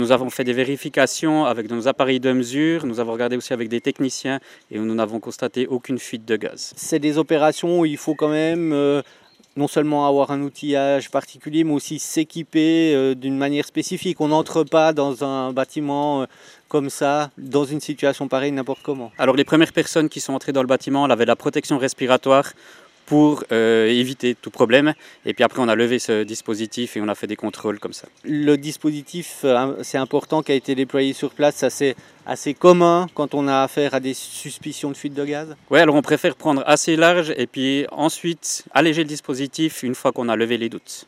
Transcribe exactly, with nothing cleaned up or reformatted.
nous avons fait des vérifications avec nos appareils de mesure, nous avons regardé aussi avec des techniciens et nous n'avons constaté aucune fuite de gaz. C'est des opérations où il faut quand même euh, non seulement avoir un outillage particulier, mais aussi s'équiper euh, d'une manière spécifique. On n'entre pas dans un bâtiment euh, comme ça, dans une situation pareille, n'importe comment. Alors les premières personnes qui sont entrées dans le bâtiment, elles avaient la protection respiratoire pour euh, éviter tout problème. Et puis après, on a levé ce dispositif et on a fait des contrôles comme ça. Le dispositif, c'est important, qui a été déployé sur place, ça c'est assez commun quand on a affaire à des suspicions de fuite de gaz? Oui, alors on préfère prendre assez large et puis ensuite alléger le dispositif une fois qu'on a levé les doutes.